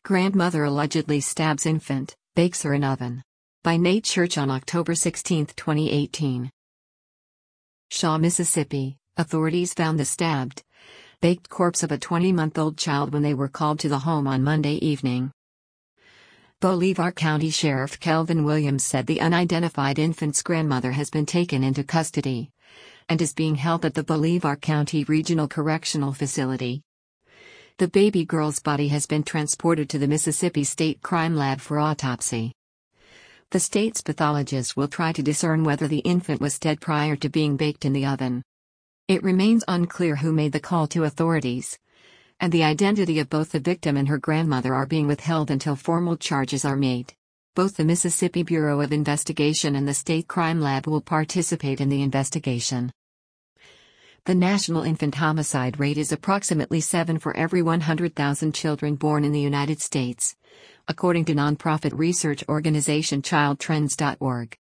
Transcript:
Grandmother allegedly stabs infant, bakes her in oven. By Nate Church on October 16, 2018. Shaw, Mississippi. Authorities found the stabbed, baked corpse of a 20-month-old child when they were called to the home on Monday evening. Bolivar County Sheriff Kelvin Williams said the unidentified infant's grandmother has been taken into custody and is being held at the Bolivar County Regional Correctional Facility. The baby girl's body has been transported to the Mississippi State Crime Lab for autopsy. The state's pathologist will try to discern whether the infant was dead prior to being baked in the oven. It remains unclear who made the call to authorities, and the identity of both the victim and her grandmother are being withheld until formal charges are made. Both the Mississippi Bureau of Investigation and the State Crime Lab will participate in the investigation. The national infant homicide rate is approximately 7 for every 100,000 children born in the United States, according to nonprofit research organization childtrends.org.